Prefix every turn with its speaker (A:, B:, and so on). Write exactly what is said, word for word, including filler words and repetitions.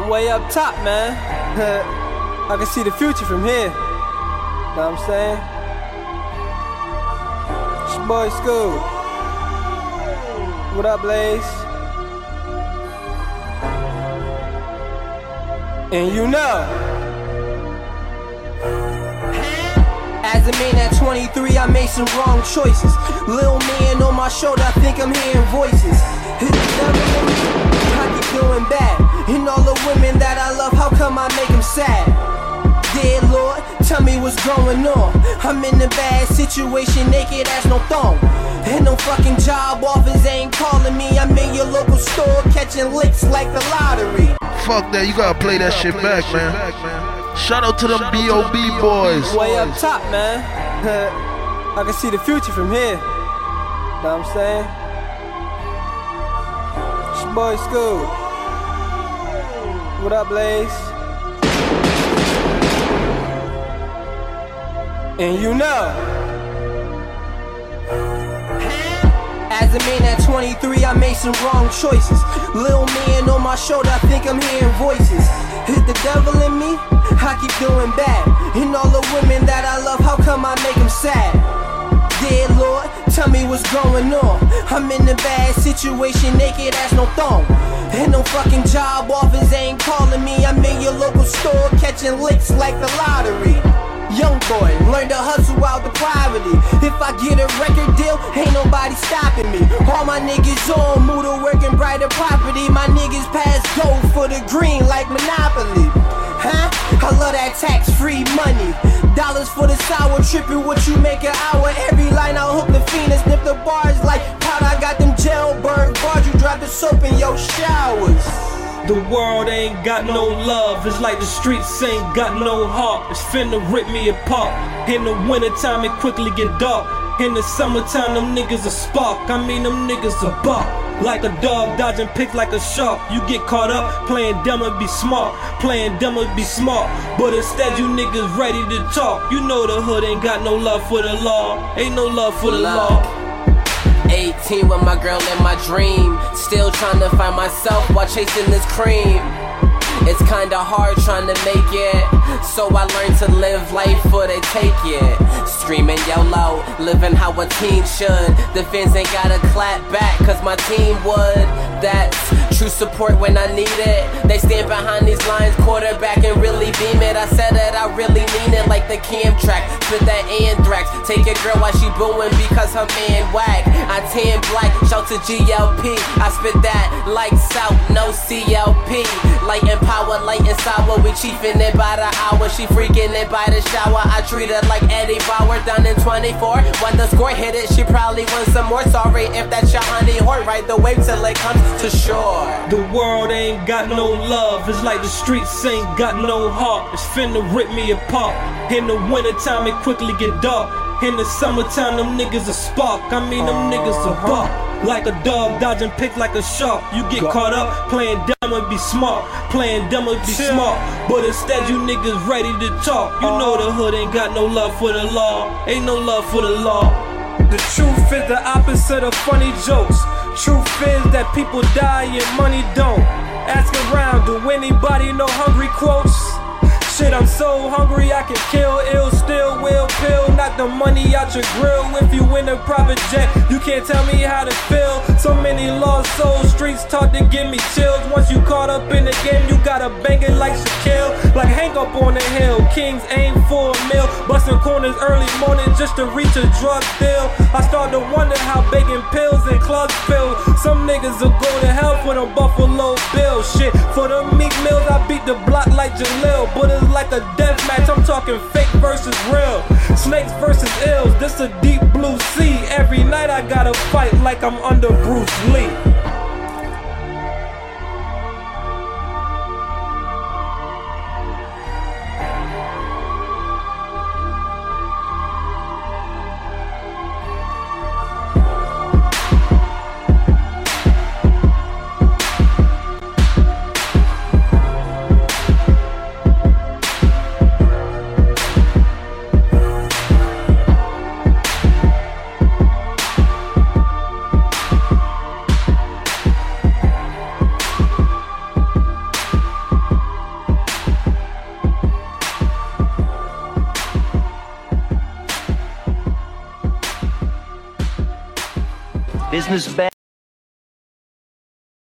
A: I'm way up top, man. I can see the future from here. Know what I'm saying? It's your boy School. What up, Blaze? And you know, as a man at twenty-three, I made some wrong choices. Lil' man on my shoulder, I think I'm hearing voices. Hit the devil in me, I keep doing bad. And all the women that I love, how come I make them sad? Dear Lord, tell me what's going on. I'm in a bad situation, naked as no thong. And no fucking job offers ain't calling me. I'm in your local store, catching licks like the lottery.
B: Fuck that, you gotta play that shit back, man. Shout out to them B O B boys.
A: Way up top, man. I can see the future from here. Know what I'm saying? It's your boy School. What up, Blaze? And you know, as a man at twenty-three, I made some wrong choices. Lil' man on my shoulder, I think I'm hearing voices. Hit the devil in me, I keep doing bad. And all the women that I love, how come I make them sad? Dear Lord, tell me what's going on. I'm in a bad situation, naked as no thong. And no fucking job offers ain't calling me. I'm in your local store, catching licks like the lottery. Young boy, learn to hustle out the poverty. If I get a record deal, ain't nobody stopping me. All my niggas on, move to work and brighter property. My niggas pass gold for the green like Monopoly. Huh? I love that tax-free money. Dollars for the sour, tripping what you make an hour. Every line I hook the fiend and snip the bars like powder. I got them jailbird bars, you drop the soap in your showers.
C: The world ain't got no love, it's like the streets ain't got no heart. It's finna rip me apart. In the wintertime it quickly get dark. In the summertime them niggas a spark. I mean them niggas a bark. Like a dog dodging pick like a shark. You get caught up playing dumb and be smart. Playing dumb and be smart. But instead you niggas ready to talk. You know the hood ain't got no love for the law. Ain't no love for the law.
D: eighteen with my girl in my dream. Still trying to find myself while chasing this cream. It's kinda hard trying to make it, so I learned to live life for they take it. Screaming YOLO, living how a teen should. The fans ain't gotta clap back, cause my team would. That's true support when I need it. They stand behind these lines, quarterback and really beam it. I said that I really mean it, like the Cam track. Spit that anthrax, take your girl while she booing because her man whack. I tan black, shout to G L P. I spit that lights out, no C L P. Light and power, light and sour. We chiefin' it by the hour. She freaking it by the shower. I treat her like Eddie Bauer, done in twenty-four. When the score hit it, she probably wants some more. Sorry if that's your honey whore. Ride the wave till it comes to shore.
C: The world ain't got no love, it's like the streets ain't got no heart. It's finna rip me apart. In the wintertime it quickly get dark. In the summertime them niggas a spark. I mean them niggas a bark. Like a dog dodging pick like a shark. You get caught up playing dumb and be smart. Playing dumb and be smart. But instead you niggas ready to talk. You know the hood ain't got no love for the law. Ain't no love for the law.
A: The truth is the opposite of funny jokes. Truth is that people die and money don't. Ask around, do anybody know hungry quotes? Shit, I'm so hungry I can kill, ill, still will pill. Knock the money out your grill. If you in a private jet, you can't tell me how to feel. So many lost souls, streets talk to give me chills. Once you caught up in the game, you gotta bang it like Shaquille. Like hang up on the hill, kings aim for a meal. Busting corners early morning just to reach a drug deal. I start to wonder how begging pills and clubs feel. Some niggas will go to hell for the Buffalo Bill. Shit, for the Meek Mills, I beat the block like Jalil. But it's like a death match, I'm talking fake versus real. Snakes versus ills, this a deep blue sea. Every night I gotta fight like I'm under Bruce Lee.
E: business bad.